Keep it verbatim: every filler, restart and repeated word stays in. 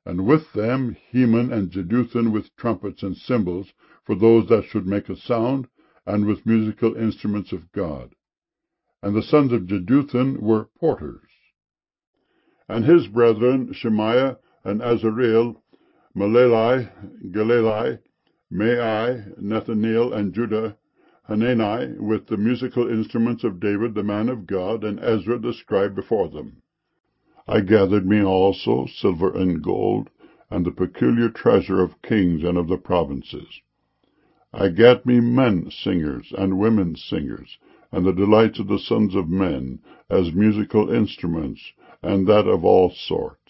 and with them Heman and Jeduthun with trumpets and cymbals, for those that should make a sound, and with musical instruments of God. And the sons of Jeduthun were porters. And his brethren, Shemaiah and Azareel, Maleli, Galali, Mai, Nethaneel, and Judah, Hanani, with the musical instruments of David the man of God, and Ezra the scribe before them. I gathered me also silver and gold, and the peculiar treasure of kings and of the provinces. I gat me men singers and women singers, and the delights of the sons of men, as musical instruments, and that of all sorts.